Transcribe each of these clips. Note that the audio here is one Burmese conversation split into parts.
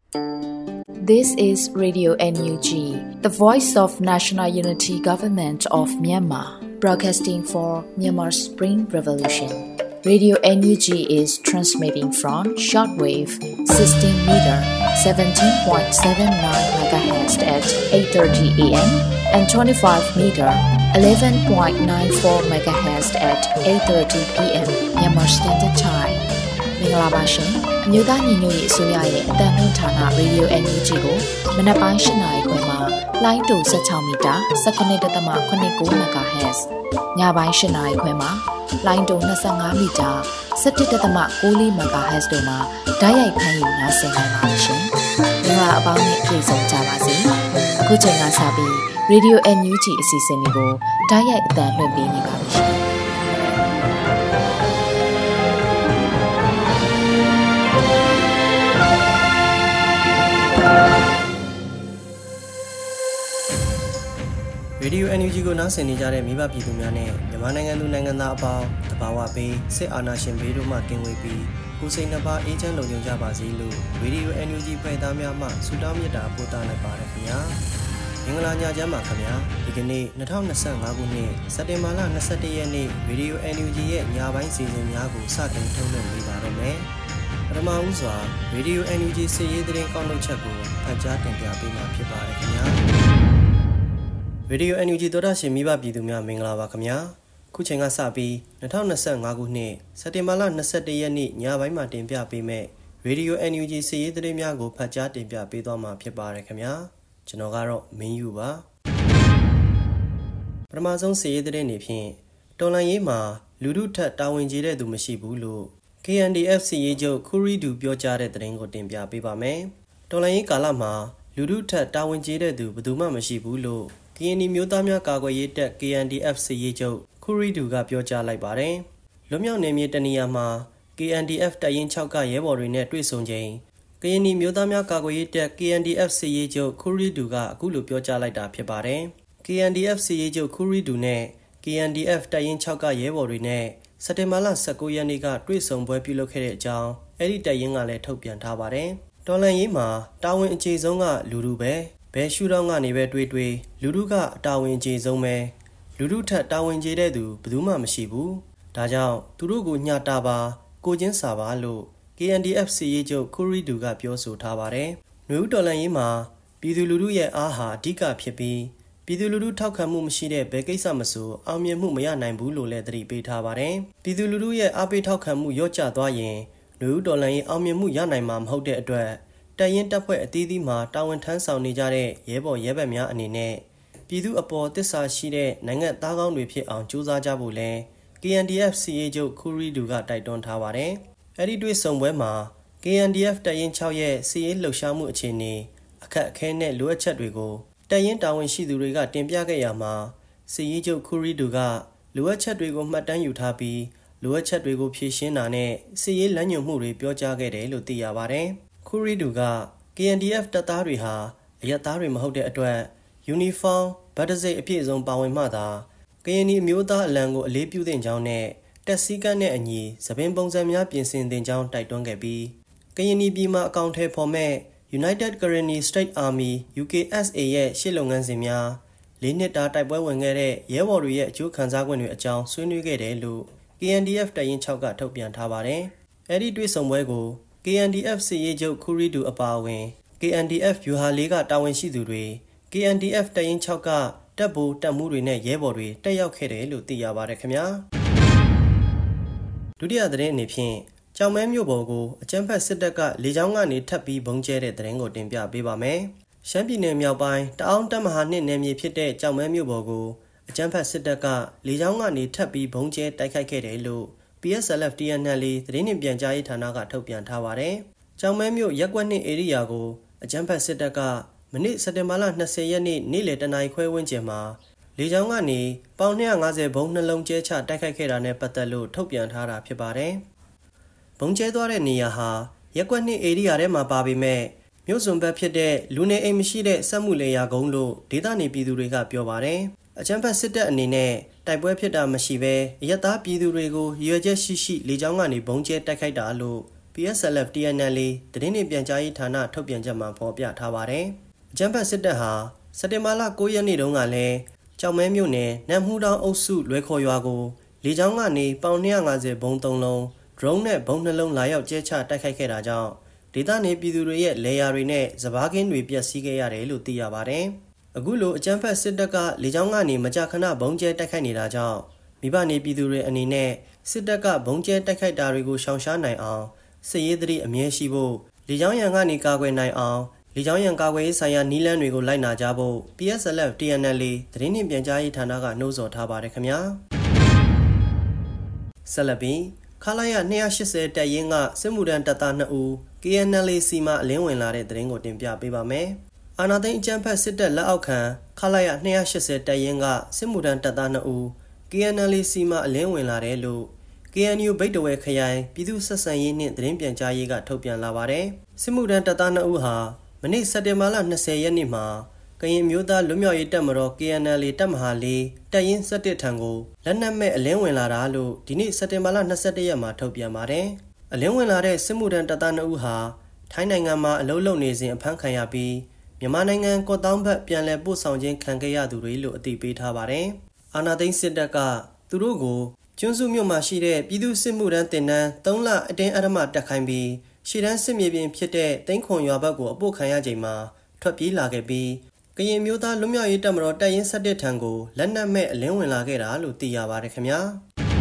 This is Radio NUG, the voice of National Unity Government of Myanmar, broadcasting for Myanmar's Spring Revolution. Radio NUG is transmitting from shortwave 16 meter 17.79 MHz at 8:30 AM and 25 meter 11.94 MHz at 8:30 PM Myanmar Standard Time. မင်္ဂလာပါရှင်။မြို့သားညီညွတ်ရေးအစိုးရရဲ့အသံလွှင့်ဌာန Radio NUG ကိုမနက်ပိုင်း 8 နာရီခွဲမှာလိုင်းတူ16မီတာ19.89 MHz ညပိုင်း 8 နာရီခွဲမှာလိုင်းတူ25မီတာ17.94 MHz တို့မှာဓာတ်ရိုက်ဖမ်းယူနားဆင်နိုင်ပါရှင်။မင်္ဂလာအပေါင်းနဲ့ပြည့်စုံကြပါစေ။အခုချိန်ကစပြီး Radio NUG အစီအစဉ်လေးကိုဓာတ်ရိုက်အသံလွှင့်ပေးနေပါပြီရှင်။ Radio NUG ကိုနားဆင်နေကြတဲ့မိဘပြည်သူများနဲ့မြန်မာနိုင်ငံသူနိုင်ငံသားအပေါင်းတဘာဝပေးစစ်အာဏာရှင်ဘေးတို့မှကင်းဝေးပြီးကိုယ်စိတ်နှပါအေးချမ်းလုံခြုံကြပါစေလို့ Radio NUG ဖွဲ့သားများမှဆုတောင်းမေတ္တာပို့သလိုက်ပါရခင်ဗျာမင်္ဂလာညချမ်းပါခင်ဗျာဒီကနေ့2025ခုနှစ်စက်တင်ဘာလ21ရက်နေ့ Radio NUG ရဲ့ညပိုင်းစီစဉ်များကိုစတင်ထုတ်လွှင့်ပေးပါရမယ်ပထမဦးစွာ Radio NUG စစ်ရေးသတင်းကောက်နှုတ်ချက်ကိုဖတ်ကြားတင်ပြပေးမှာဖြစ်ပါတယ်ခင်ဗျာRadio NUG သောတာရှင်မိဘပြည်သူများမင်္ဂလာပါခင်ဗျာခုချိန်ကစပြီး2025ခုနှစ်စက်တင်ဘာလ21ရက်နေ့ညပိုင်းမှာတင်ပြပေးမယ့် Radio NUG စီးရီးသတင်းများကိုဖတ်ကြားတင်ပြပေးသွားမှာဖြစ်ပါတယ်ခင်ဗျာကျွန်တော်ကတော့မင်းယူပါပထမဆုံးစီးရီးသတင်းတွေဖြင့်တော်လန်ရေးမှာလူထုထက်တာဝန်ကျေတဲ့သူမရှိဘူးလို့ KNDF စီးရီးချုပ်ခူရီဒူပြောကြားတဲ့သတင်းကိုတင်ပြပေးပါမယ်တော်လန်ရေးကာလမှာလူထုထက်တာဝန်ကျေတဲ့သူဘယ်သူမှမရှိဘူးလို့KND မျိုးသားများကာကွယ်ရေးတပ် KNDF စစ်ရေးချုပ်ခူရီဒူကပြောကြားလိုက်ပါတယ်။လွတ်မြောက်နယ်မြေတနေရာမှာ KNDF တပ်ရင်း6ကရဲဘော်တွေနဲ့တွေ့ဆုံချိန် KND မျိုးသားများကာကွယ်ရေးတပ် KNDF စစ်ရေးချုပ်ခူရီဒူကအခုလိုပြောကြားလိုက်တာဖြစ်ပါတယ်။ KNDF စစ်ရေးချုပ်ခူရီဒူနဲ့ KNDF တပ်ရင်း6ကရဲဘော်တွေနဲ့စက်တင်ဘာလ19ရက်နေ့ကတွေ့ဆုံပွဲပြုလုပ်ခဲ့တဲ့အကြောင်းအဲ့ဒီတပ်ရင်းကလည်းထုတ်ပြန်ထားပါတယ်။တော်လန်ရေးမှာတာဝန်အခြေဆုံးကလူထုပဲဘယ်ရှုထောင့်ကနေပဲတွေ့လူထုကအတာဝန်ကျေဆုံးပဲလူထုထက်တာဝန်ကျေတဲ့သူဘယ်သူမှမရှိဘူးဒါကြောင့်သူတို့ကိုညှတာပါကိုချင်းစာပါလို့ KNDF စီရေးချုပ်ခူရီဒူကပြောဆိုထားပါတယ်။နွေဦးတော်လှန်ရေးမှာပြည်သူလူထုရဲ့အားဟာအဓိကဖြစ်ပြီးပြည်သူလူထုထောက်ခံမှုမရှိတဲ့ဘယ်ကိစ္စမဆိုအောင်မြင်မှုမရနိုင်ဘူးလို့လည်းသတိပေးထားပါတယ်။ပြည်သူလူထုရဲ့အားပေးထောက်ခံမှုလျော့ကျသွားရင်နွေဦးတော်လှန်ရေးအောင်မြင်မှုရနိုင်မှာမဟုတ်တဲ့အတွက်တပ်ရင်းတပ်ဖွဲ့အသီးသီးမှာတာဝန်ထမ်းဆောင်နေကြတဲ့ရဲဘော်ရဲဘက်များအနေနဲ့ပြည်သူအပေါ်တစ္ဆာရှိတဲ့နိုင်ငံသားကောင်းတွေဖြစ်အောင်ကြိုးစားကြဖို့လဲ KNDF စီရေးချုပ်ခူရီဒူကတိုက်တွန်းထားပါတယ်။အဲဒီတွေ့ဆုံပွဲမှာ KNDF တပ်ရင်း6ရဲ့စီရေးလှုပ်ရှားမှုအခြေအနေအခက်အခဲနဲ့လိုအပ်ချက်တွေကိုတပ်ရင်းတာဝန်ရှိသူတွေကတင်ပြခဲ့ရမှာစီရေးချုပ်ခူရီဒူကလိုအပ်ချက်တွေကိုမှတ်တမ်းယူထားပြီးလိုအပ်ချက်တွေကိုဖြည့်ရှင်းတာနဲ့စီရေးလမ်းညွှန်မှုတွေပြောကြားခဲ့တယ်လို့သိရပါတယ်။ခူရီဒူက KNDF တပ်သားတွေဟာအရပ်သားတွေမဟုတ်တဲ့အတွက်ယူနီဖောင်းဗတ်တစိတ်အပြည့်အစုံပါဝင်မှသာကရင်နီအမျိုးသားအလံကိုအလေးပြုသင့်ကြောင်းနဲ့တပ်စည်းကမ်းနဲ့အညီသပင်ပုံစံများပြင်ဆင်သင့်ကြောင်းတိုက်တွန်းခဲ့ပြီးကရင်နီပြည်မှာအကောင့်ထဲဖော်မဲ့ United Karenni State Army UKSA ရဲ့ရှေ့လုပ်ငန်းစဉ်များ၄နှစ်တာတိုက်ပွဲဝင်ခဲ့တဲ့ရဲဘော်တွေရဲ့အကျိုးခံစား권တွေအကြောင်းဆွေးနွေးခဲ့တယ်လို့ KNDF တပ်ရင်း6ကထုတ်ပြန်ထားပါတယ်။အဲဒီတွေ့ဆုံပွဲကိုKNDF စစ်ရေးချုပ်ခူရီဒူအပါအဝင် KNDF ဗျူဟာ၄ကတာဝန်ရှိသူတွေ KNDF တပ်ရင်း6ကတပ်ဗိုလ်တပ်မှုတွေနဲ့ရဲဘော်တွေတက်ရောက်ခဲ့တယ်လို့သိရပါတယ်ခင်ဗျာဒုတိယသတင်းအနေဖြင့်ကြောင်မဲမြို့ပေါ်ကိုအကြမ်းဖက်စစ်တပ်ကလေကြောင်းကနေထပ်ပြီးဘုံကျဲတဲ့သတင်းကိုတင်ပြပေးပါမယ်ရှမ်းပြည်နယ်မြောက်ပိုင်းတအောင်းတပ်မဟာ2နယ်မြေဖြစ်တဲ့ကြောင်မဲမြို့ပေါ်ကိုအကြမ်းဖက်စစ်တပ်ကလေကြောင်းကနေထပ်ပြီးဘုံကျဲတိုက်ခိုက်ခဲ့တယ်လို့PSLF TNL သတင်းနှင့်ပြန်ကြားရေးဌာနကထုတ်ပြန်ထားပါတယ်။ကြောင်မဲမြို့ရက်ကွက်2ဧရိယာကိုအကြမ်းဖက်စစ်တပ်ကမနေ့စက်တင်ဘာလ20ရက်နေ့နေ့လယ်တနာရီခွဲဝန်းကျင်မှာလေကြောင်းကနေပေါင်250ဘုံနှလုံးကျဲချတိုက်ခိုက်ခဲ့တာနဲ့ပတ်သက်လို့ထုတ်ပြန်ထားတာဖြစ်ပါတယ်။ဘုံကျဲသွားတဲ့နေရာဟာရက်ကွက်2ဧရိယာထဲမှာပါပေမဲ့မြို့စွန်ဘက်ဖြစ်တဲ့လူနေအိမ်မရှိတဲ့စက်မှုလေယာကုန်းလို့ဒေသနေပြည်သူတွေကပြောပါတယ်။အကြမ်းဖက်စစ်တပ်အနေနဲ့တိုက်ပွဲဖြစ်တာမရှိဘဲအရက်သားပြည်သူတွေကိုရွေချက်ရှိလေကြောင်းကနေဘုံကျဲတိုက်ခိုက်တာလို့ PSLF TNLA သတင်းတွေပြန်ကြားရေးဌာနထုတ်ပြန်ချက်မှာဖော်ပြထားပါတယ်။အကြမ်းဖက်စစ်တပ်ဟာစက်တင်ဘာလ9ရက်နေ့တုန်းကလည်းကြောက်မဲမြို့နယ်နမ်မှုတောင်အုပ်စုလွဲခေါ်ရွာကိုလေကြောင်းကနေပေါင်250ဘုံ3လုံး drone နဲ့ဘုံ2လုံးလာရောက်ကျဲချတိုက်ခိုက်ခဲ့တာကြောင့်ဒေသနေပြည်သူတွေရဲ့လေယာဉ်တွေနဲ့စပါးကင်းတွေပျက်စီးခဲ့ရတယ်လို့သိရပါတယ်။အခုလိုအကြမ်းဖက်စစ်တပ်ကလေကြောင်းကနေမကြာခဏဘုံကျဲတိုက်ခိုက်နေတာကြောင့်မိဘနေပြည်သူတွေအနေနဲ့စစ်တပ်ကဘုံကျဲတိုက်ခိုက်တာတွေကိုရှောင်ရှားနိုင်အောင်စစ်ရေးသတိအမြဲရှိဖို့လေကြောင်းရန်ကနေကာကွယ်နိုင်အောင်လေကြောင်းရန်ကာကွယ်ရေးဆိုင်ရာနည်းလမ်းတွေကိုလိုက်နာကြဖို့ PSLF TNLA သတင်းနှင့်ပြန်ကြားရေးဌာနကနှိုးဆော်ထားပါတယ်ခင်ဗျာဆက်လက်ပြီးခလာရ280တပ်ရင်းကစစ်မှုထမ်းတပ်သား2ဦး KNLA စီမှအလင်းဝင်လာတဲ့သတင်းကိုတင်ပြပေးပါမယ်အာနာသိန်းအကြမ်းဖက်စစ်တပ်လက်အောက်ခံခလာရ280တပ်ရင်းကစစ်မှုထမ်းတပ်သား2ဦး KNLA စီမှအလင်းဝင်လာတယ်လို့KNU ဗိတ်တဝဲခရိုင်ပြည်သူ့ဆက်ဆံရေးနှင့်သတင်းပြန်ကြားရေးကထုတ်ပြန်လာပါတယ်စစ်မှုထမ်းတပ်သား2ဦးဟာမနေ့စက်တင်ဘာလ20ရက်နေ့မှာကရင်မျိုးသားလွတ်မြောက်ရေးတပ်မတော် KNLA တပ်မဟာ4တပ်ရင်း17ထံကိုလက်နက်မဲ့အလင်းဝင်လာတာလို့ဒီနေ့စက်တင်ဘာလ21ရက်မှာထုတ်ပြန်ပါတယ်။အလင်းဝင်လာတဲ့စစ်မှုထမ်းတပ်သား2ဦးဟာထိုင်းနိုင်ငံမှာအလုပ်လုပ်နေစဉ်အဖမ်းခံရပြီးမြန်မာနိုင်ငံကော့တောင်းဘက်ပြန်လည်ပို့ဆောင်ခြင်းခံခဲ့ရသူတွေလို့အသိပေးထားပါတယ်။အာနာသိန်းစစ်တပ်ကသူတို့ကိုကျွန်းစုမြို့မှာရှိတဲ့ပြည်သူ့စစ်မှုထမ်းတင်တန်း3လအတင်းအဓမ္မတက်ခိုင်းပြီးရှေ့တန်းစစ်မြေပြင်ဖြစ်တဲ့တိန်းခွန်ရွာဘက်ကိုအပို့ခံရချိန်မှာထွက်ပြေးလာခဲ့ပြီးကရင်မျိုးသားလွတ်မြောက်ရေးတပ်မတော်တပ်ရင်း17ထံကိုလက်နက်မဲ့အလင်းဝင်လာခဲ့တာလို့သိရပါတယ်ခင်ဗျာ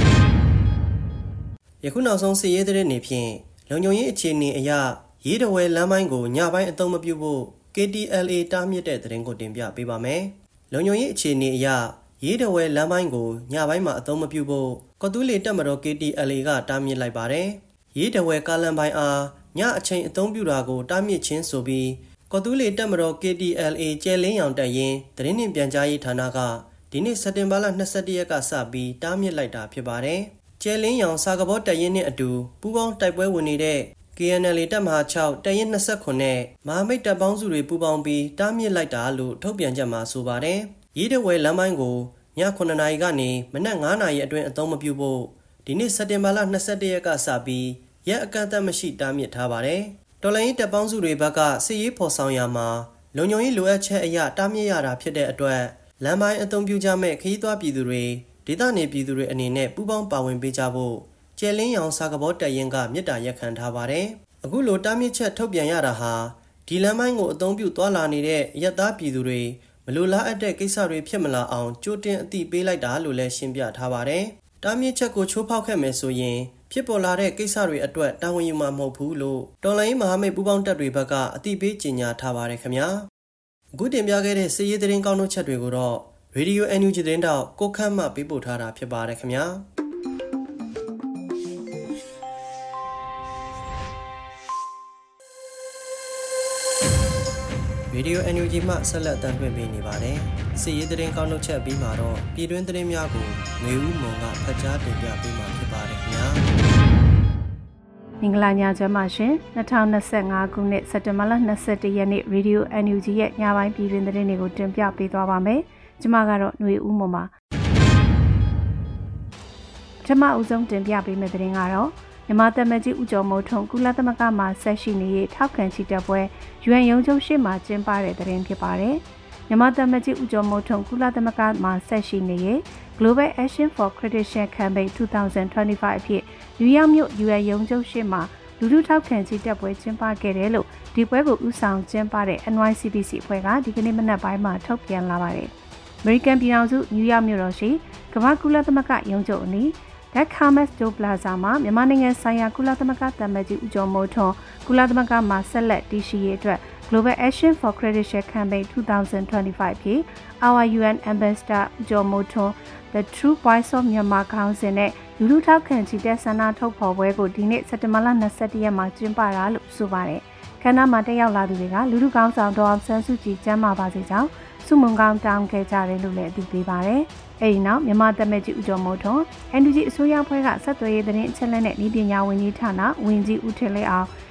ယခုနောက်ဆုံးစစ်ရေးသတင်းတွေဖြင့်လုံခြုံရေးအခြေအနေအရရေးတော်ဝဲလမ်းပိုင်းကိုညပိုင်းအသုံးမပြုဖို့ KTLA တားမြစ်တဲ့သတင်းကိုတင်ပြပေးပါမယ်လုံခြုံရေးအခြေအနေအရရေးတော်ဝဲလမ်းပိုင်းကိုညပိုင်းမှာအသုံးမပြုဖို့ကော်တူးလီတပ်မတော် KTLA ကတားမြစ်လိုက်ပါတယ်ရေးတော်ဝဲကားလမ်းပိုင်းအားညအချိန်အသုံးပြုတာကိုတားမြစ်ခြင်းဆိုပြီးကော်တူးလီတပ်မတော် KTLA ကျဲလင်းရောင်တပ်ရင်းသတင်းနှင့်ပြန်ကြားရေးဌာနကဒီနေ့စက်တင်ဘာလ21ရက်ကစပြီးတားမြစ်လိုက်တာဖြစ်ပါတယ်။ကျဲလင်းရောင်စာကဘောတပ်ရင်းနဲ့အတူပူးပေါင်းတိုက်ပွဲဝင်နေတဲ့ KNLA တပ်မဟာ6တပ်ရင်း29နဲ့မဟာမိတ်တပ်ပေါင်းစုတွေပူးပေါင်းပြီးတားမြစ်လိုက်တာလို့ထုတ်ပြန်ချက်မှာဆိုပါတယ်။ရေးတော်ဝဲလမ်းပိုင်းကိုည9နာရီကနေမနက်9နာရီအတွင်းအသုံးမပြုဖို့ဒီနေ့စက်တင်ဘာလ21ရက်ကစပြီးရက်အကန့်အသတ်မရှိတားမြစ်ထားပါတယ်။တော်လိုင်းတပ်ပေါင်းစုတွေဘက်ကစစ်ရေးဖော်ဆောင်ရာမှာလုံခြုံရေးလိုအပ်ချက်အရတားမြစ်ရတာဖြစ်တဲ့အတွက်လမ်းပိုင်းအသုံးပြုကြမဲ့ခရီးသွားပြည်သူတွေဒေသနေပြည်သူတွေအနေနဲ့ပူးပေါင်းပါဝင်ပေးကြဖို့ကျဲလင်းရောင်စာကဘောတပ်ရင်းကမြစ်တာရက်ခံထားပါတယ်။အခုလိုတားမြစ်ချက်ထုတ်ပြန်ရတာဟာဒီလမ်းပိုင်းကိုအသုံးပြုသွားလာနေတဲ့ရက်သားပြည်သူတွေမလိုလားအပ်တဲ့ကိစ္စတွေဖြစ်မလာအောင်ကြိုတင်အသိပေးလိုက်တာလို့လည်းရှင်းပြထားပါတယ်။တားမြစ်ချက်ကိုချိုးဖောက်ခဲ့မယ်ဆိုရင်ဖြစ်ပေါ်လာတဲ့ကိစ္စတွေအတွက်တာဝန်ယူမှာမဟုတ်ဘူးလို့တော်လိုင်းမဟာမိတ်ပူးပေါင်းတပ်တွေဘက်ကအသိပေးကြေညာထားပါတယ်ခင်ဗျာအခုတင်ပြခဲ့တဲ့စစ်ရေးသတင်းကောင်းတို့ချက်တွေကိုတော့ Radio NUG သတင်းတောက်ကိုခန့်မှပေးပို့ထားတာဖြစ်ပါတယ်ခင်ဗျာRadio NUG မှဆက်လက်တင်ပြပေးနေပါတယ်စစ်ရေးသတင်းကောင်းတို့ချက်ပြီးမှာတော့ပြည်တွင်းသတင်းများကိုမျိုးဦးမုံကဖတ်ကြားတင်ပြပေးမှာဖြစ်ပါတယ်ခင်ဗျာမင်္ဂလာညချမ်းပါရှင်2025ခုနှစ်စက်တင်ဘာလ21ရက်နေ့ Radio NUG ရဲ့ညပိုင်းပြည်တွင်သတင်းတွေကိုတင်ပြပေးသွားပါမယ်။ကျွန်မကတော့ຫນွေဦးမွန်ပါ။ပထမအဦးဆုံးတင်ပြပေးမယ့်သတင်းကတော့မြန်မာသမ္မတကြီးဦးကျော်မိုးထွန်းကုလသမဂ္ဂမှာဆက်ရှိနေတဲ့ထောက်ခံချီတက်ပွဲ UN ရုံးချုပ်ရှေ့မှာကျင်းပတဲ့သတင်းဖြစ်ပါတယ်။မြန်မာသမ္မတကြီးဦးကျော်မိုးထွန်းကုလသမဂ္ဂမှာဆက်ရှိနေတဲ့ Global Action for Credential Campaign 2025အဖြစ်နယူးယောက်မြို့ UN ရုံးချုပ်ရှေ့မှာလူထုထောက်ခံချီတက်ပွဲကျင်းပခဲ့တယ်လို့ဒီပွဲကိုဦးဆောင်ကျင်းပတဲ့ NYCBC အဖွဲ့ကဒီကနေ့မနက်ပိုင်းမှာထုတ်ပြန်လာပါတယ်။ American ပြည်ထောင်စုနယူးယောက်မြို့တော်ရှိကမ္ဘာကုလသမဂ္ဂရုံးချုပ်အနီးDakhamas Do Plaza မှာမြန်မာနိုင်ငံဆိုင်ရာကုလသမဂ္ဂသံအမတ်ကြီးဦးကျော်မိုးထွန်းကုလသမဂ္ဂမှာဆက်လက်တည်ရှိရေးအတွက် Global Action for Credential Campaign 2025ဖြင့် Our UN Ambassador ဦးကျော်မိုးထွန်း The True Voice of Myanmar ခေါင်းစဉ်နဲ့လူထုထောက်ခံချီတက်ဆန္ဒထုတ်ဖော်ပွဲကိုဒီနေ့စက်တင်ဘာလ21ရက်မှာကျင်းပတာလို့ဆိုပါတယ်။ခန္ဓာမှာတက်ရောက်လာသူတွေကလူထုကောင်းဆောင်ဒေါ်အောင်ဆန်းစုကြည်ကျမ်းမာပါစေကြောင်းဆုမွန်ကောင်းတောင်းခဲ့ကြတယ်လို့လည်းအသိပေးပါတယ်။အဲဒီနောက်မြန်မာသမ္မတကြီးဦးကျော်မိုးထွန်း NUG အစိုးရဖွဲ့ကဆက်သွယ်ရေးသတင်းအချက်အလက်နဲ့ဤပညာဝန်ကြီးဌာနဝန်ကြီးဦးထင်လေးအောင်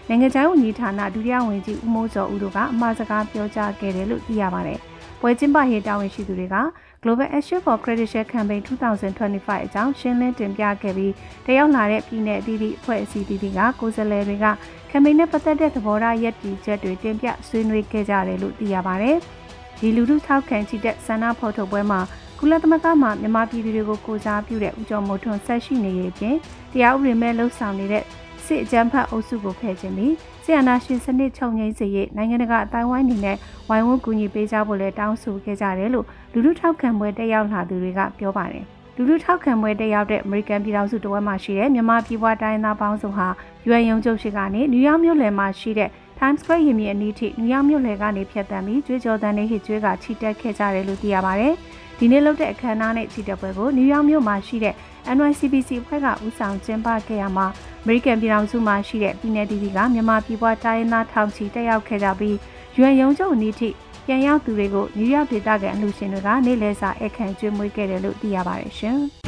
နိုင်ငံခြားရေးဝန်ကြီးဌာနဒုတိယဝန်ကြီးဦးမိုးစောဦးတို့ကအမှားစကားပြောကြားခဲ့တယ်လို့သိရပါတယ်။ပွဲကျင်းပရေးတာဝန်ရှိသူတွေက Global Action for Credential Campaign 2025အကြောင်းရှင်းလင်းတင်ပြခဲ့ပြီးတရောက်လာတဲ့ပြည်내အသီးသီးအဖွဲ့အစည်းအသီးသီးကကိုယ်စားလှယ်တွေက campaign နဲ့ပတ်သက်တဲ့သဘောထားရည်တည်ချက်တွေတင်ပြဆွေးနွေးခဲ့ကြတယ်လို့သိရပါတယ်။ဒီလူထုထောက်ခံချီတဲ့ဆန္ဒဖော်ထုတ်ပွဲမှာကုလသမဂ္ဂမှမြန်မာပြည်သူတွေကိုကိုစားပြုတဲ့ဦးကျော်မိုးထွန်းဆက်ရှိနေရေးပြင်တရားဥပဒေမဲ့လှုပ်ဆောင်နေတဲ့စစ်အကြမ်းဖက်အုပ်စုကိုဖယ်ခြင်းပြီးဆီယနာရှင်စနစ်ချုပ်ငြိမ်းစေရေးနိုင်ငံတကာအတိုင်းဝိုင်းနေနဲ့ဝိုင်းဝန်းကူညီပေးကြဖို့လည်းတောင်းဆိုခဲ့ကြတယ်လို့လူထုထောက်ခံပွဲတက်ရောက်လာသူတွေကပြောပါတယ်။လူထုထောက်ခံပွဲတက်ရောက်တဲ့အမေရိကန်ပြည်ထောင်စုတဝက်မှာရှိတဲ့မြန်မာပြည်ပွားတိုင်းသားပေါင်းစုဟာ UN ရုံးချုပ်ရှိကနေနယူးယောက်မြို့လယ်မှာရှိတဲ့ Times Square ရင်ပြင်အနီးထိနယူးယောက်မြို့လယ်ကနေဖြတ်တန်းပြီးကြွေးကြော်သံတွေဟစ်ကြွေးကချီတက်ခဲ့ကြတယ်လို့သိရပါတယ်။ဒီနေ့လုပ်တဲ့အခမ်းအနားနဲ့ချီတက်ပွဲကိုနယူးယောက်မြို့မှာရှိတဲ့ NYCBC အဖွဲ့ကဦးဆောင်ကျင်းပခဲ့ရမှာအမေရိကန်ပြည်ထောင်စုမှာရှိတဲ့ပြည်내တည်တည်ကမြန်မာပြည်ပွားတိုင်းသားထောင်ချီတက်ရောက်ခဲ့ကြပြီး UN ရုံးချုပ်အနီးထိပြန်ရောက်သူတွေကိုနယူးယောက်ဒေသခံအလှူရှင်တွေကနေ့လည်စာအခမ်းကျွေးမွေးခဲ့တယ်လို့သိရပါတယ်ရှင်။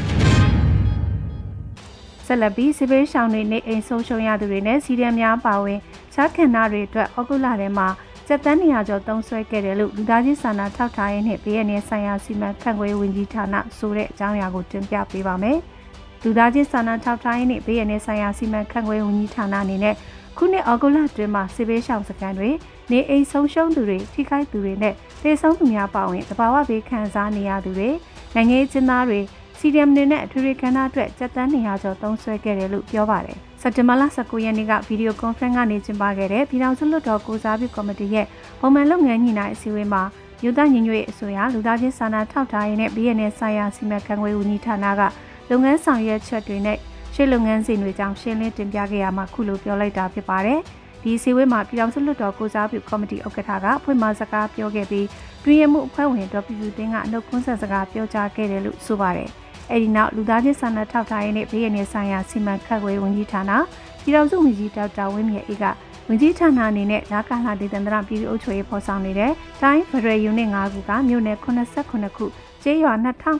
ဆက်လက်ပြီးစစ်ဘေးရှောင်တွေနေအိမ်ဆုံးရှုံးရသူတွေနဲ့စီးရဲများပါဝင်ခြားခန္ဓာတွေအတွက်ဩဂုတ်လထဲမှာကျပ်တန်း200ကျော်သုံးစွဲခဲ့တယ်လို့လူသားချင်းစာနာထောက်ထားရေးနဲ့ပြည်내ဆိုင်ရာစီမံခန့်ခွဲဝင်ကြီးဌာနဆိုတဲ့အကြောင်းအရာကိုတင်ပြပေးပါမယ်။လူသားချင်းစာနာထောက်ထားရေးနဲ့ပြည်내ဆိုင်ရာစီမံခန့်ခွဲဝင်ကြီးဌာနအနေနဲ့ခုနှစ်ဩဂုတ်လတွင်မှာစစ်ဘေးရှောင်စခန်းတွေနေအိမ်ဆုံးရှုံးသူတွေထိခိုက်သူတွေနဲ့သေဆုံးသူများပါဝင်တဘာဝဘေးခံစားနေရသူတွေနိုင်ငံရေးကျင်းသားတွေစီဒီအမ်တွေနဲ့အထွေထွေကဏ္ဍအတွက်ကျပ်တန်း200ကျော်သုံးစွဲခဲ့တယ်လို့ပြောပါတယ်။စက်တင်ဘာလ19ရက်နေ့ကဗီဒီယိုကွန်ဖရင့်ကနေကျင်းပခဲ့တဲ့ပြည်ထောင်စုလွှတ်တော်ကိုစားပြုကော်မတီရဲ့ပုံမှန်လုပ်ငန်းညှိနှိုင်းအစည်းအဝေးမှာမြို့သားညီညွတ်ရေးအစိုးရလူသားချင်းစာနာထောက်ထားရေးနဲ့ပြည်내ဆိုင်ရာစီမံခန့်ခွဲဝန်ကြီးဌာနကလုပ်ငန်းဆောင်ရွက်ချက်တွေနဲ့ရှေ့လုပ်ငန်းစဉ်တွေကြောင့်ရှင်းလင်းတင်ပြခဲ့ရမှာခုလိုပြောလိုက်တာဖြစ်ပါတယ်။ဒီအစည်းအဝေးမှာပြည်ထောင်စုလွှတ်တော်ကိုစားပြုကော်မတီဥက္ကဋ္ဌကဖွင့်မစကားပြောခဲ့ပြီးတွင်ရမှုအဖွဲ့ဝင်ဒေါ်ပြူပြူသိန်းကအနှုတ်ခွန်းဆက်စကားပြောကြားခဲ့တယ်လို့ဆိုပါတယ်။အဲဒီနောက်လူသားချင်းစာနာထောက်ထားရေးနဲ့ပြည်내ဆိုင်ရာစီမံခန့်ခွဲဝန်ကြီးဌာနပြည်ထောင်စုဝန်ကြီးဒေါက်တာဝင်းမြတ်အေးကဝန်ကြီးဌာနအနေနဲ့ဓာကာလာဒေသန္တရပြည်သူ့အုပ်ချုပ်ရေးဖော်ဆောင်နေတဲ့တိုင်းဖက်ဒရယ်ယူနစ်5ခုကမြို့နယ်89ခုကျေးရွာ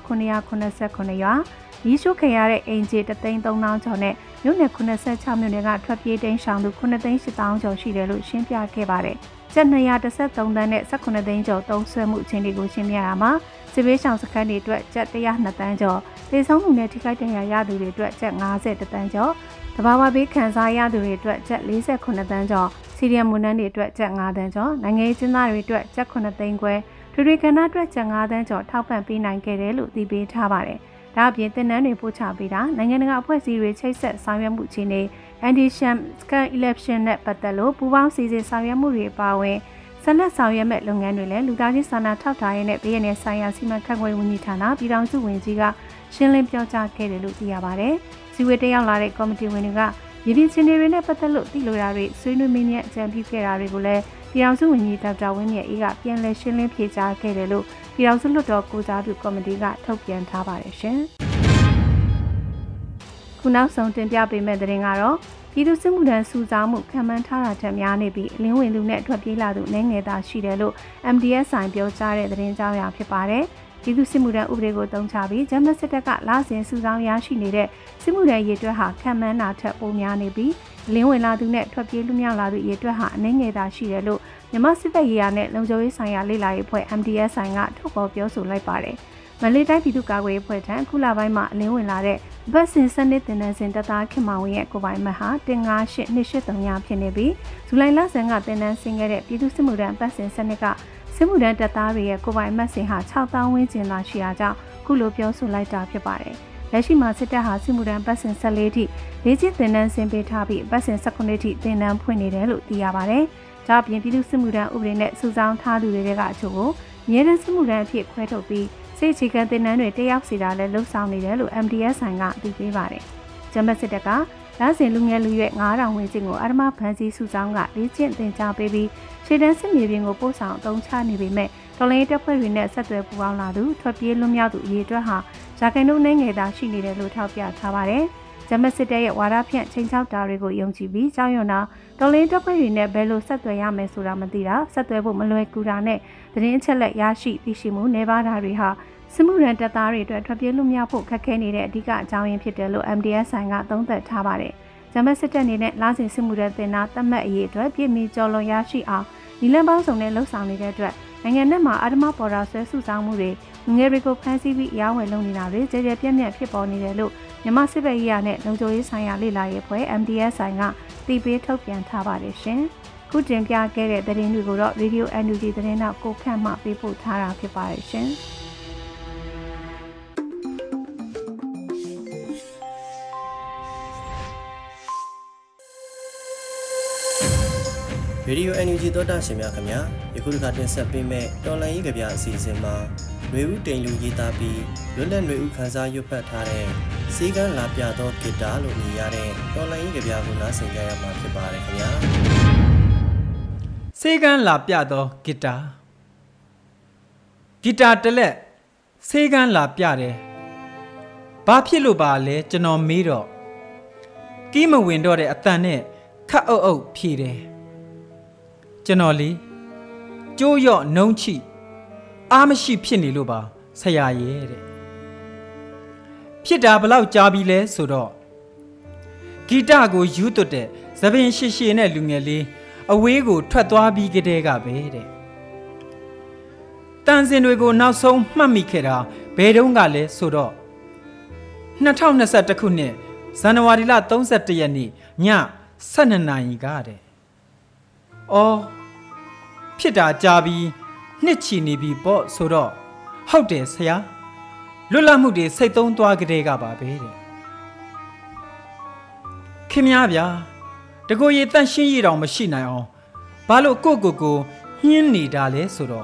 2989ရွာရီးရှိုးခင်ရတဲ့အင်ဂျီ3,300,000ကျော်နဲ့မြို့နယ်86မြို့နယ်ကထွက်ပြေးတိမ်းရှောင်သူ9,800,000ကျော်ရှိတယ်လို့ရှင်းပြခဲ့ပါတယ်။ကျပ်213သန်းနဲ့18သိန်းကျော်သုံးစွဲမှုအခြေအနေကိုရှင်းပြရမှာစစ်ဘေးရှောင်စခန်းတွေအတွက်ကျပ်102သန်းကျော်သေဆုံးမှုနဲ့ထိခိုက်ဒဏ်ရာရသူတွေအတွက်ကျပ်50သန်းကျော်တဘာဝဘေးခံစားရသူတွေအတွက်ကျပ်48သန်းကျော်စီရီယမ်ဝန်ထမ်းတွေအတွက်ကျပ်5သန်းကျော်နိုင်ငံရေးကျင်းသားတွေအတွက်ကျပ်9သိန်းခွဲထွေထွေကဏ္ဍအတွက်ကျပ်5သန်းကျော်ထောက်ပံ့ပေးနိုင်ခဲ့တယ်လို့သိပေးထားပါတယ်။ဒါအပြင်တင်နန်းတွေပို့ချပေးတာနိုင်ငံတကာအဖွဲ့အစည်းတွေချိတ်ဆက်ဆောင်ရွက်မှုအခြေအနေ Anti-Sham Scan Election နဲ့ပတ်သက်လို့ပူးပေါင်းစီစဉ်ဆောင်ရွက်မှုတွေပါဝင်ဆက်လက်ဆောင်ရွက်မဲ့လုပ်ငန်းတွေလည်းလူသားချင်းစာနာထောက်ထားရေးနဲ့ပြည်내ဆိုင်ရာစီမံခန့်ခွဲဝန်ကြီးဌာနပြည်ထောင်စုဝန်ကြီးကရှင်းလင်းပြောကြားခဲ့တယ်လို့သိရပါတယ်။စီဝေတက်ရောက်လာတဲ့ကော်မတီဝင်တွေကရည်ပြည့်ချင်းတွေနဲ့ပတ်သက်လို့သိလိုတာတွေဆွေးနွေးမင်းနဲ့အကြံပြုခဲ့တာတွေကိုလည်းပြည်ထောင်စုဝန်ကြီးဒေါက်တာဝင်းမြတ်အေးကပြန်လည်ရှင်းလင်းဖြေကြားခဲ့တယ်လို့ပြည်ထောင်စုလွှတ်တော်ကိုစားပြုကော်မတီကထုတ်ပြန်ထားပါတယ်ရှင်။ခုနောက်ဆုံးတင်ပြပေးမယ့်သတင်းကတော့ပြည်သူ့စစ်မှုထမ်းစုဆောင်းမှုခံမှန်းထားတာထက်များနေပြီးအလင်းဝင်သူနဲ့ထွက်ပြေးလာသူနိုင်ငံသားရှိတယ်လို့ MDS ဆိုင်ပြောကြားတဲ့သတင်းကြောင်းရာဖြစ်ပါတယ်။ပြည်သူ့စစ်မှုထမ်းဥပဒေကိုသုံးချပြီးဂျမတ်စစ်တပ်ကလစဉ်စုဆောင်းရရှိနေတဲ့စစ်မှုထမ်းရေတွက်ဟာခံမှန်းတာထက်ပိုများနေပြီးအလင်းဝင်လာသူနဲ့ထွက်ပြေးလူမြောက်လာသူရေတွက်ဟာအနိုင်ငံသားရှိတယ်လို့မြန်မာစစ်တပ်ရေးရာနဲ့လုံခြုံရေးဆိုင်ရာလေ့လာရေးအဖွဲ့ MDS ဆိုင်ကထုတ်ဖော်ပြောဆိုလိုက်ပါတယ်။မလေးတိုင်းပြည်သူ့ကာကွယ်ရေးအဖွဲ့ထံခုလပိုင်းမှာအလင်းဝင်လာတဲ့ဘတ်စင်စနစ်တင်နန်းစင်တပ်သားခင်မောင်ဝင်းရဲ့ကိုပိုင်မတ်ဟာ158-283ဖြစ်နေပြီးဇူလိုင်လဆန်းကတင်နန်းဆင်းခဲ့တဲ့ပြည်သူ့စစ်မှုထမ်းဘတ်စင်စနစ်ကစစ်မှုထမ်းတပ်သားတွေရဲ့ကိုပိုင်မတ်စင်ဟာ6,000ဝန်းကျင်သာရှိတာကြောင့်ခုလိုပြောဆိုလိုက်တာဖြစ်ပါတယ်။လက်ရှိမှာစစ်တပ်ဟာစစ်မှုထမ်းဘတ်စင်14ထိလေ့ကျင့်တင်နန်းဆင်းပေးထားပြီးဘတ်စင်19ထိတင်နန်းဖွင့်နေတယ်လို့သိရပါတယ်။ဒါ့အပြင်ပြည်သူ့စစ်မှုထမ်းဥပဒေနဲ့စုဆောင်းထားသူတွေကအချို့ကိုအမြဲတမ်းစစ်မှုထမ်းအဖြစ်ခွဲထုတ်ပြီးစိတ်ချကတင်နန်းတွေတက်ရောက်စီတာလည်းလှုပ်ဆောင်နေတယ်လို့ MDS ဆိုင်ကသိပေးပါတယ်။ဂျမတ်စစ်တပ်ကလမ်းစဉ်လူငယ်လူရွယ်9000ဝန်းကျင်ကိုအာရမဖန်စီစုဆောင်းကလေ့ကျင့်သင်ကြားပေးပြီးခြေတန်းစစ်မြေပြင်ကိုပို့ဆောင်အသုံးချနေပေမဲ့တော်လိုင်းတပ်ဖွဲ့တွေနဲ့ဆက်သွယ်ပူးပေါင်းလာသူထွက်ပြေးလွတ်မြောက်သူအရေးအတွက်ဟာရာခိုင်နှုန်းနဲ့ငယ်သားရှိနေတယ်လို့ထောက်ပြထားပါတယ်။ဂျမတ်စစ်တပ်ရဲ့ဝါဒဖြန့်ချိန်ချောက်တာတွေကိုယုံကြည်ပြီးကြောက်ရွံ့တာတော်လိုင်းတပ်ဖွဲ့တွေနဲ့ဘယ်လိုဆက်သွယ်ရမယ်ဆိုတာမသိတာဆက်သွယ်ဖို့မလွယ်ကူတာနဲ့သတင်းအချက်လက်ရရှိသိရှိမှုနေပါတာတွေဟာစစ်မှုထမ်းတပ်သားတွေအတွက်ထွက်ပြေးလွတ်မြောက်ဖို့ခက်ခဲနေတဲ့အဓိကအကြောင်းရင်းဖြစ်တယ်လို့ MDS ဆိုင်ကသုံးသပ်ထားပါတယ်။ဂျမတ်စစ်တပ်အနေနဲ့လာစဉ်စစ်မှုတဲ့တင်နာတတ်မှတ်အရေးအတွက်ပြည်မီကျော်လွန်ရရှိအောင်နီလန်ပေါင်းစုံနဲ့လှုပ်ဆောင်နေတဲ့အတွက်နိုင်ငံနဲ့မှာအာဓမပေါ်တာဆွဲစုဆောင်မှုတွေငွေတွေကိုဖမ်းဆီးပြီးရောင်းဝယ်လုပ်နေတာတွေကြဲကြဲပြန့်ပြန့်ဖြစ်ပေါ်နေတယ်လို့မြန်မာစစ်ဘက်ရေးရာနဲ့လုံခြုံရေးဆိုင်ရာလေ့လာရေးအဖွဲ့ MDSI ကတည်ပြီးထုတ်ပြန်ထားပါတယ်ရှင်။ခုတင်ပြခဲ့တဲ့သတင်းတွေကိုတော့ Radio NUG သတင်းနောက်ကိုခန့်မှပေးပို့ထားတာဖြစ်ပါတယ်ရှင်။ Radio NUG သောတာရှင်များခင်ဗျာယခုတစ်ခါတင်ဆက်ပေးမယ့်တော်လန်ရေးကြပြအစီအစဉ်မှာຫນွေဦးတိန်လူရေးသားပြီးလွတ်လပ်ຫນွေဦးခန်းစားရွတ်ဖတ်ထားတဲ့စီကန်းလာပြသောဂီတာလို့မြည်ရတဲ့တော်လန်ရေးကြပြကိုနားဆင်ကြရမှာဖြစ်ပါတယ်ခင်ဗျာစီကန်းလာပြသောဂီတာတလက်စီကန်းလာပြတယ်ဘာဖြစ်လို့ပါလဲကျွန်တော်မေးတော့ကီးမဝင်တော့တဲ့အတန်နဲ့ခတ်အုပ်အုပ်ဖြေတယ်ကျွန်တော်လေကျိုးရော့နှုံးချိအားမရှိဖြစ်နေလို့ပါဆရာရဲ့တဲ့ဖြစ်တာဘလောက်ကြာပြီလဲဆိုတော့ဂီတကိုယူသွတ်တဲ့သပင်ရှည်ရှည်နဲ့လူငယ်လေးအဝေးကိုထွက်သွားပြီးကြတဲ့ကပဲတဲ့တန်စင်တွေကိုနောက်ဆုံးမှတ်မိခဲ့တာဘယ်တုန်းကလဲဆိုတော့2021ခုနှစ်ဇန်နဝါရီလ31ရက်နေ့ည12နာရီကတဲ့အော်ဖြစ်တာကြာပြီးနှစ်ချီနေပြီပေါ့ဆိုတော့ဟုတ်တယ်ဆရာလွတ်လပ်မှုတွေစိတ်သုံးသွားကြတဲ့ကပါပဲတဲ့ခင်ဗျားဗျာတကိုယ်ရည်တန့်ရှင်းရည်တောင်မရှိနိုင်အောင်ဘာလို့ကိုညှင်းနေတာလဲဆိုတော့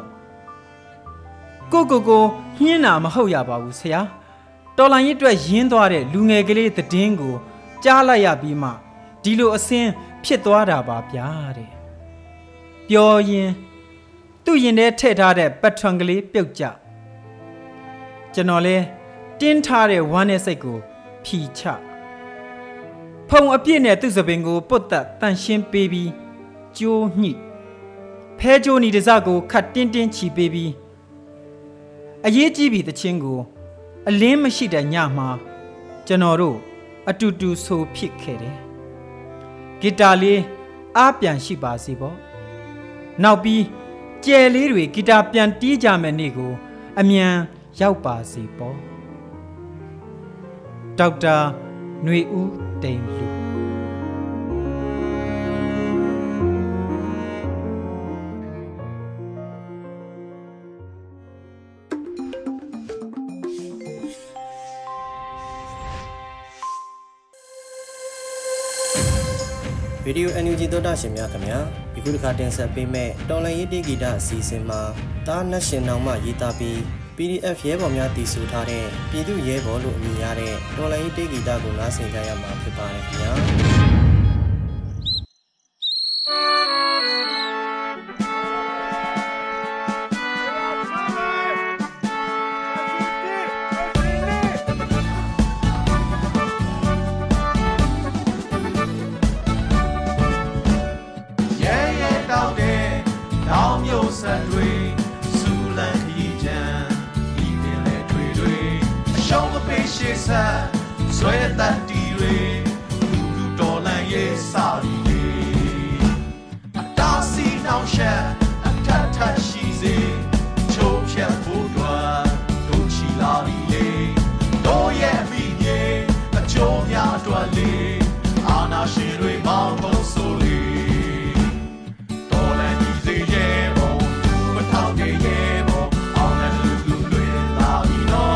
ကိုညှင်းတာမဟုတ်ရပါဘူးဆရာတော်လိုင်းရစ်အတွက်ရင်းသွားတဲ့လူငယ်ကလေးသတင်းကိုကြားလိုက်ရပြီးမှဒီလိုအစင်းဖြစ်သွားတာပါဗျာတဲ့ပြောရင်သူ့ရင်ထဲထည့်ထားတဲ့ပတ်ထွန်ကလေးပြုတ်ကျကျွန်တော်လဲတင်းထားတဲ့ဝမ်းနဲ့စိတ်ကိုဖြီချဖုံအပြည့်နဲ့သူ့စပင်ကိုပုတ်တက်တန့်ရှင်းပေးပြီးကျိုးညှိဖဲကျိုးနီတစကိုခတ်တင်းချီပေးပြီးအရေးကြီးပြီတချင်းကိုအလင်းမရှိတဲ့ညမှာကျွန်တော်တို့အတူတူဆိုဖြစ်ခဲ့တယ်ဂီတာလေးအားပြန်ရှိပါစေပေါ့နောက်ပြီးကျယ်လေးတွေဂီတာပြန်တီးကြမယ်နေ့ကိုအမြန်ရောက်ပါစေပေါ့ဒေါက်တာຫນွေဦးတိန်လူဗီဒီယို NUG သောတာရှင်များခင်ဗျာဒီခုတစ်ခါတင်ဆက်ပေးမယ့်တော်လန်ရေးတေးဂီတအစီအစဉ်မှာတားနတ်ရှင်နောင်မှရေးသားပြီး PDF ရဲဘော်များတည်ဆူထားတဲ့ပြည်သူရဲဘော်လို့အမည်ရတဲ့တော်လန်ရေးတေးဂီတကိုနားဆင်ကြရမှာဖြစ်ပါတယ်ခင်ဗျာဆွဲတတ်တီတွေလူတော်လန်ရေးစာရီတွေအတားစီနှောင်ရှက်အထက်ထက်ရှိစေချိုးဖြတ်ဖို့အတွက်တို့ချီလာရီလေတို့ရဲ့မိမြေအကျိုးများအတွက်လေအာနာရှင်တွေမောင်းဖို့ဆိုလေတော်လန်ကြီးစေရဲ့ဘုံမထောင်ခဲ့ရဲ့ဘုံအောင်လည်းလူတွေလာပြီးတော့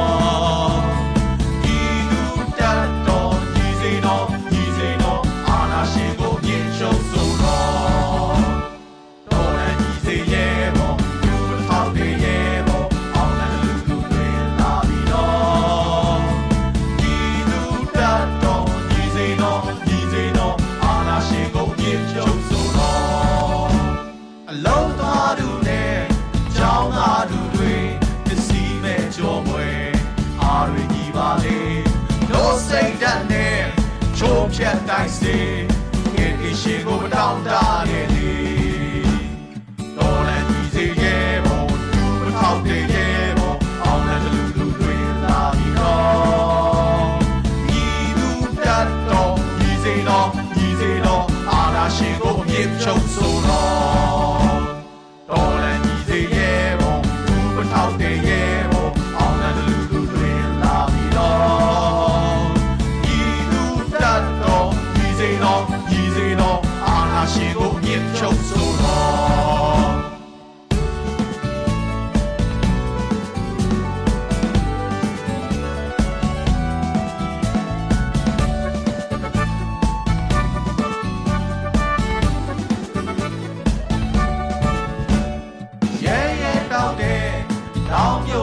ဖြတ်တိုင်းစေငယ်အရှိကိုမတောင်းတခဲ့လေတော်လည်းဒီစေရဲ့ဘုံသူမထောက်တဲ့ရဲ့ဘုံအောင်လည်းလူတွေလာပြီးတော့ဤသူတတ်တော်ဒီစေတော်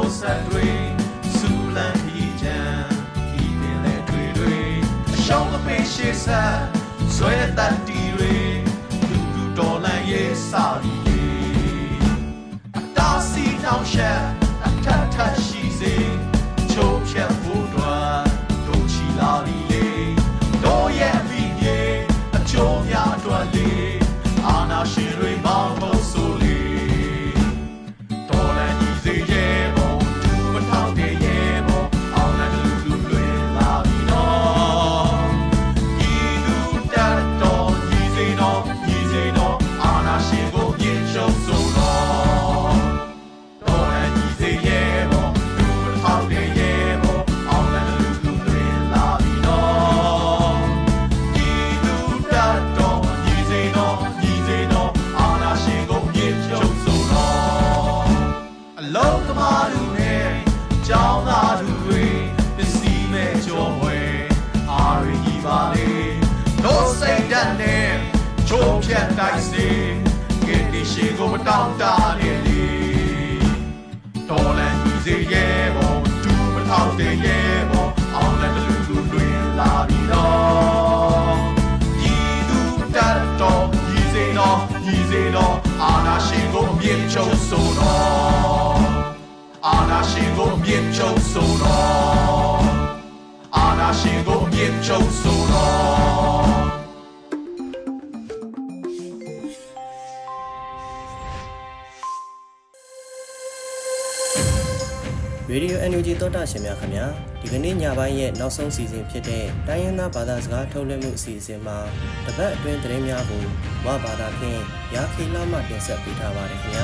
ဆက်တွေစူလန်ခီချမ်းဒီပင်လေတွေရှောင်းကပေးရှိဆက်ဆွဲတတ်တီတွေလူလူတော်လန်ရေးစာရီတာစီတောင်ရှက်အထက်ထက်ရှိစေချိုးဖြတ်ဖို့တော့ဒုချီလာလီလေတော့ရဲ့မိမြေအချိုးများအတွက်လေအာနာရှင်တွေမောင်းဖို့ဆိုလေတော်လန်ကြီးစေရဲ့ဘုံသူမထောက်တဲ့ရဲ့ဘုံအောင်လည်းလူလူလွင်လာပြီနော်ဤသူတတ်တော်ကြီးစေတော့အာနာရှင်ကိုပြည့်စုံဆိုတော့တော်လန်ကြီးစေရဲ့ဘုံသူမထောက်တဲ့ရဲ့ဘုံအောင်လည်းလူလူလွင်လာပြီနော်ဤသူတတ်တော်ကြီးစေတော့အာနာရှင်ကိုပြည့်စုံဆိုတော့အလုံးသမားလူနဲ့ကြောင်းသားလူတွေပစ္စည်းမဲ့ကြောဝဲအားရကြီးပါလေတို့စိတ်ဓာတ်နဲ့ချိုးဖြတ်တိုက်စေကဲဒီရှိကိုမတောင်းတနေလေတော်လန်ကြီးစေရဲ့ဘောသူမထောက်တဲ့ရဲ့ဘောအောင်လည်းလူလူတွေလာပြီတော့ဤသူတတ်တော်ကြီးစေတော့အာနာရှင်ကိုမြင့်ချုံဆိုတော့အာနာရှင်ကိုမြင့်ချုံဆိုတော့အာနာရှင်ကိုမြင့်ချုံဆိုတော့ Radio NUG သောတာရှင်များခင်ဗျာဒီကနေ့ညပိုင်းရဲ့နောက်ဆုံးစီစဉ်ဖြစ်တဲ့တိုင်းရင်းသားဘာသာစကားထုတ်လွှင့်မှုအစီအစဉ်မှာတပတ်အတွင်းသတင်းများကိုဝဘာသာဖြင့်ရာခေလာမှတင်ဆက်ပေးထားပါတယ်ခင်ဗျာ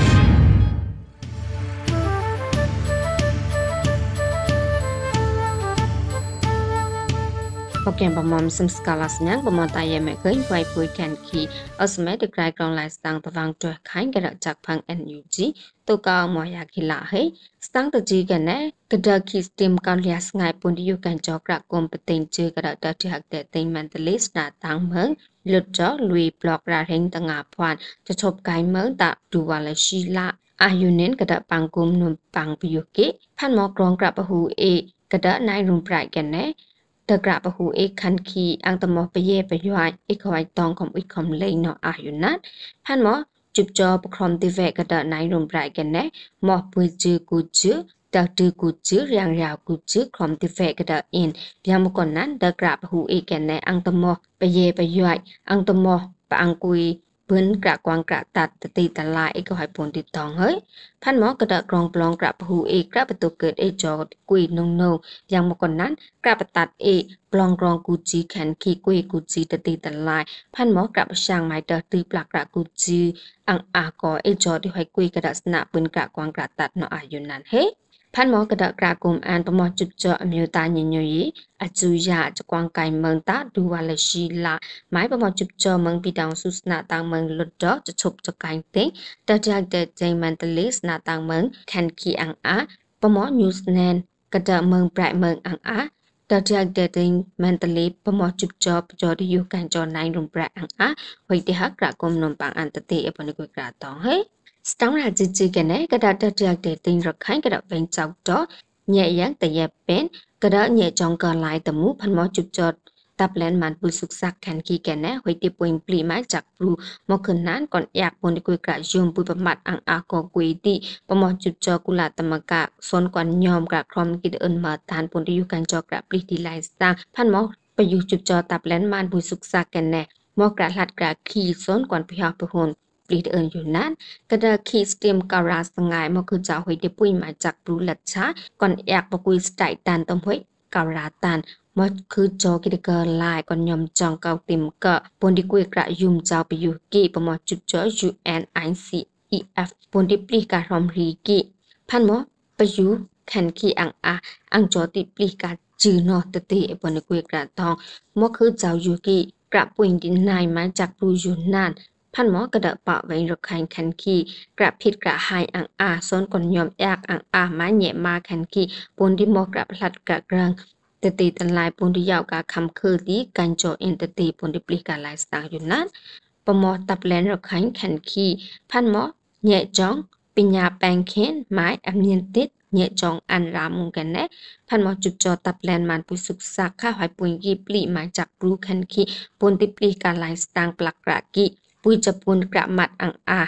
โปรแกรมประมอมซึมสกาลัสยังประมอตายยังไม่เคยไว้ปุยแคนคีเอาสมัยเด็กไกลกลางไลน์สตางตะวังตัวขายกระจากพัง NUG ตัวกาวมอยาคิลาเฮสตางตะจีกันแน่กระดาคีสติมการเลียสไงปุ่นที่อยู่กันจอกระกรมปติงจือกระดาที่หักแต่ติงมันตะลิสนาตังเมืองหลุดจ่อลุยบล็อกราเร่งตะงาพวนจะชบไกเมืองตะดูวาลชีละอายุเน้นกระดาปังกุมนุมปังปิยุกิพันหมอกรองกระปะหูเอกระดานายรุมปลายกันแน่ตะกระปะหูเอกคันคีอังตะมอไปเย่ไปย่อยเอกคอยตองของอีกคอมเลยเนาะอายุนั้นพันหมอจุบจอปครอมติเวกระดานายรุมปลายกันแน่หมอปุยจือกูจือตะตือกูจือเรียงยาวกูจือครอมติเวกระดาอินยามก่อนนั้นตะกระปะหูเอกกันแน่อังตะมอไปเย่ไปย่อยอังตะมอปะอังกุยปืนกระกวางกระตัดตะตีตะลายเอกหอยปนติดทองเฮ้ยพันหมอกระดากรองปลองกระปะหูเอกกระประตูเกิดจอกุยนงโนยังมาก่อนนั้นกระประตัดปลองกรองกูจีแขนขี้กุยกูจีตะตีตะลายพันหมอกระประช่างไม้ตะตีปลากกระกูจีอังอากอจอที่หอยกุยกระดาษหนาปืนกระกวางกระตัดเนาะอายุนั้นเฮ้พันหมอกระดากระกุมอันประมอจุบจออเมริตาเนยอจูยาจะกวางไก่เมืองตาดูวาลชีลาไม้ประมอจุบจอเมืองปีดาวสุสนาต่างเมืองลุดดอจะชบจะไก่เต็งแต่จากเดจมันตลิสนาต่างเมืองแคนคีอังอาประมอนิวส์แลนด์กระดาเมืองปลายเมืองอังอาแต่จากเดจมันตลิประมอจุบจอที่อยู่กันจอนายรุมปลายอังอาไว้ที่ฮักกระกุมนมปังอันตติเอปนิกุกระตองเฮสตังราจีกันเนกระดาษจากเดติงรักขันกระดาษเวงเจ้าดอเนียยังแต่แยบเป็นกระดาษเนียจองกอลายตะมูพันหมอจุดจอดตับแลนมันปุสุกซักแคนกีกันเนหอยติปุยปลีไม้จากปลูมอคืนนั้นก่อนอยากปนที่กุยกระยุมปุยประมัดอังอากอกุยตีประมอจุดจอกุลาตมกะโซนกวนยอมกระครอมกิดเอินมาทานปนที่อยู่กันจอกระปลีที่ลายสร้างพันหมอไปอยู่จุดจอตับแลนมันปุสุกซักกันเนมอกระลัดกระขีโซนกวนพิฮาพหนปลีเอินอยู่นั้นกระดาคีสเตมการาสงายมอคือจะหอยติปุยมาจากปลูลัดช้าก่อนอยากปกุยสไตตันตมหอยการาตันมอคือจอกิดเกอลายก่อนยอมจองเกาติมเกะปนที่กุยกระยุมเจ้าไปอยู่กี่ประมอจุดจอ UNICEF ปนที่ปลีการอมรีกี่พันหมอไปอยู่แคนคีอังจอติปลีการจือนอตติปนที่กุยกระทองมอคือเจ้าอยู่กี่กระปุยดินนายมาจากปลูอยู่นานพันหมอกระดาปะไว้รกขันคันขี้กระพิดกระหายอังอาซ้อนก่อนยอมยากอังอาไม้แหย่มาคันขี้ปนที่หมอกระพลัดกระเกรงตตีตันลายปนที่ยาวกะคำคือดีกันโจเอ็นตตีปนที่ปลีกาลายสตางอยู่นั้นปมอตับแลนรกขันคันขี้พันหมอแหย่จ้องปัญญาแปลงเข็นไม้อเมียนติด nhẹ trong ăn ra mùng cái nè phan mò chụp cho tập lên màn bùi sục sạc khá hoài bùi ghi pli mà chặt bru khan khi bồn tiếp pli cả lại stang plak ra kỵ bùi chập bồn cả mặt ăn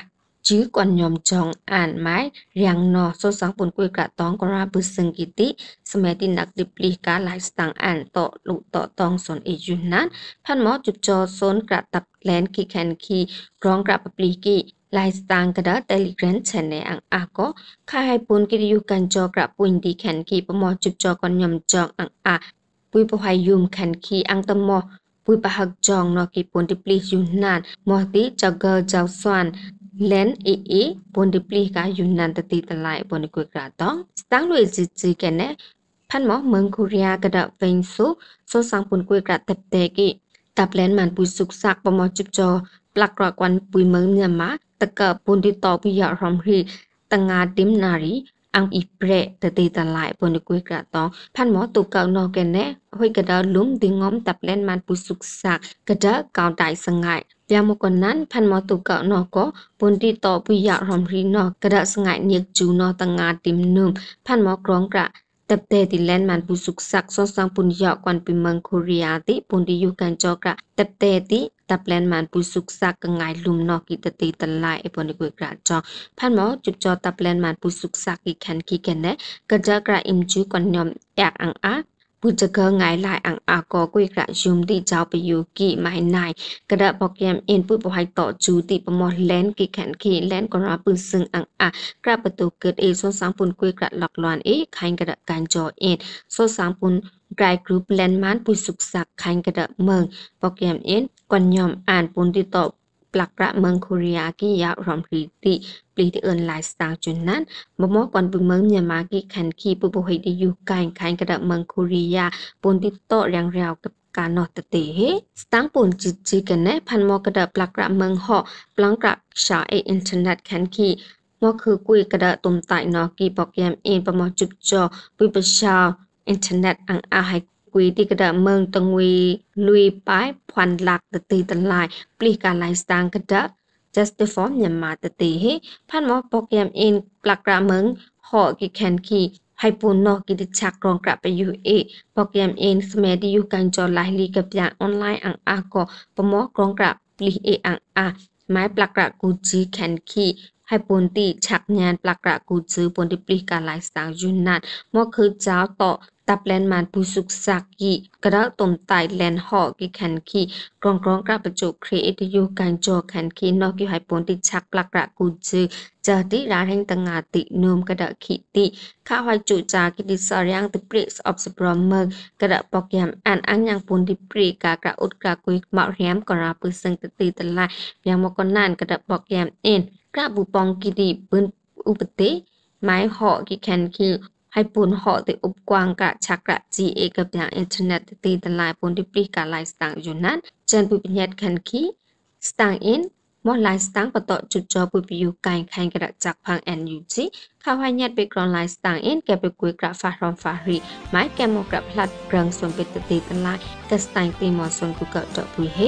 chứ còn nhom trong ăn mái riang nò số sáng bồn quê cả tóng có ra bùi sừng kỳ tí sầm tin nặc tiếp pli cả lại stang ăn tọ lụ tọ tong son e junan phan mò chụp cho son cả tập lên khi khan khi rong cả pli kỵ lại stang cái đó Telegram channel ăn có khai bồn cái điều cần cho cả bùi đi khan khi bấm mò chụp cho con nhom trong ăn bùi bảo hay dùng khan khi ăn tâm mò bùi bảo học trong nó kịp bồn đi pli Yunnan mò tí cho gờ giáo xoan lên bồn đi pli cả Yunnan tự ti tự lại bồn đi quay cả đó sáng nuôi gì cái này phan mò mừng Korea cái đó về số sang bồn quay cả tập tệ kỹ tập lên màn bùi sục sạc bấm mò chụp cho plak ra quan bùi mừng nhà má tất cả bồn đi tàu bây giờ rong ri tăng ngà tím nari ăn ipre tự ti tự lại bồn đi quay cả đó phan mò tụ cầu nó cái này hơi cái đó lúng tiếng ngóm tập lên màn bùi sục sạc cái đó cao đại sang ngại và một con nán phan mò tụ cầu nó có bồn đi tàu bây giờ rong ri nó cái đó sang ngại nhiệt chú nó tăng ngà tím nôm phan mò rong cả tập thể thì lên màn bùi sục sạc so sang bùn dọ quan bì mừng Korea tí bồn đi yu can cho cả tập thể tí tập lên màn bùi sục sạc cả ngày lùm nọ kỹ tật tí tật lại bồn đi quay cả cho phan mò chụp cho tập lên màn bùi sục sạc kỹ khăn kỹ kèn đấy cả ra cả im chú còn nhom ẹc ăn ác bùi chợ cơ ngày lại ăn có quay cả zoom đi chào bì yu kỹ mai này cả đã bọc em in bùi bảo hay tỏ chú tí bò mò lên kỹ khăn kỹ lên còn ra bùi sưng ăn cả bật tụ kết so sang bùn quay cả lọc loạn khanh cả đã can cho in so sang bùn gai group lên màn bùi sục sạc khanh cả đã mừng bọc em in còn nhom ăn bùn đi tỏ plak ra mừng Korea kỹ yao rong ri tí pli tí ơn lại sang chuyên nán một mối quan bùi mừng nhà má kỹ khăn khi bùi bảo hay đi yu khanh cả đã mừng Korea bùn đi tỏ ràng ràoกับการนอตตีเฮสตังปุ่นจีกันเนพันมอกระดาปลักระเมืองหอปลังกระชาอินเทอร์เน็ตแคนคีมอคือกุยกระดาตุ่มไตนอกีโปรแกรมเองประมอจุดจอปุยประชาอินเทอร์เน็ตอังอาให้กุยที่กระดาเมืองตังวีลุยไปพวันหลักตีตันลายปลีการไลน์สตังกระดา justify ยามาตีเฮพันมอโปรแกรมเองปลักระเมืองหอกีแคนคีให้ปูนนอกกิจชักรองกลับไปอยู่โปรแกรมเองสมัยที่อยู่กันจอไลน์ลีกับอย่างออนไลน์อังก็ประมอกรองกลับลีอังไม้ปลักกระกูจีแคนคีให้ปูนตีชักงานปลักกระกูจือปูนที่ปลีการไลน์สางยุนนันมอคือเจ้าต่อตับแลนมันผู้สุกสักกีกระดาตมไตแลนหอกกีแคนคีกรองกระประจุครีเอทยูกันจอแคนคีนอกกิให้ปูนติชักปลักกระกูจือเจอที่ร้านแห่งตังงาตินมกระดาขีติข้าหอยจุจากิดิสอยังติปริสออฟสปรอมเมอร์กระดาโปรแกรมอันยังปูนติปริกากระอุดกระกุยมาเรียมกราปืนซึ่งตีตะไลยังมกนันกระดาโปรแกรมเอ็นกระบุปองกิดิปืนอุปติไม้หอกกิแคนคีให้ปูนหอติอุปกรณ์กระชักกระจีกับอย่างอินเทอร์เน็ตตีตลาดปูนที่ปลีกาไลน์สตางอยู่นั้นเจนปุยปัญญาคันคีสตางอินมอไลน์สตางประต่อจุดจอปุยปิวไก่แข่งกระจากพังNUGข้าวให้ยัดไปกรอนไลน์สตางอินแกไปกุยกระฟารอมฟารีไม้แกมกระพลัดเริงส่วนเป็นตีตลาดกระสตางตีมอส่วนกุกระเจาะปุยเฮ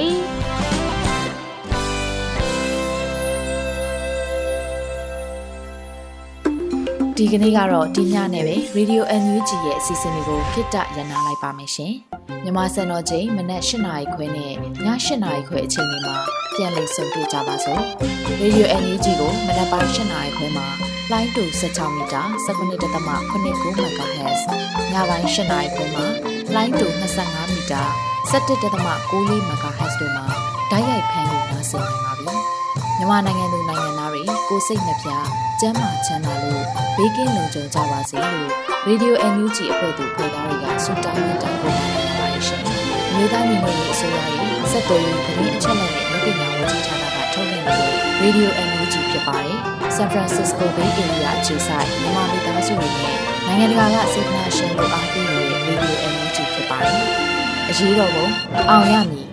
ဒီကနေ့ကတော့ဒီညနဲ့ပဲ Radio NUG ရဲ့အစီအစဉ်လေးကိုခေတ္တရန်နာလိုက်ပါမယ်ရှင်။မြန်မာစံတော်ချိန်မနက်၈နာရီခွဲနဲ့ည၈နာရီခွဲအချိန်တွေမှာပြန်လည်ဆုံတွေ့ကြပါစို့။ Radio NUG ကိုမနက်ပိုင်း၈နာရီခွဲမှာလိုင်းတူ16မီတာ19.89 MHz ညပိုင်း၈နာရီခွဲမှာလိုင်းတူ25မီတာ17.94 MHz တို့မှာဓာတ်ရိုက်ဖမ်းလို့နားဆင်နိုင်ပါပြီ။မြန်မာနိုင်ငံသူနိုင်ငံသားတွေကိုစိတ်နှပြကျန်းမာချမ်းသာလို့ဘေးကင်းလုံခြုံကြပါစေလို့ Radio NUG အဖွဲ့သူဖွဲ့သားတွေကဆုတောင်းမြတ်တာပို့တာနေပါတယ်ရှင်။မြေသားညီမတွေအစိုးရရဲ့စက်တော်ရင်သတင်းအချက်အလက်တွေလူပညာဝန်ကြီးဌာနကထုတ်လွှင့်နေတဲ့ Radio NUG ဖြစ်ပါတယ်။ San Francisco Bay Area အခြေစိုက်မြန်မာမိသားစုတွေနဲ့နိုင်ငံတကာကစေတနာရှင်တို့အားပေးနေတဲ့ Radio NUG ဖြစ်ပါတယ်။အရေးတော်ပုံအောင်ရမည်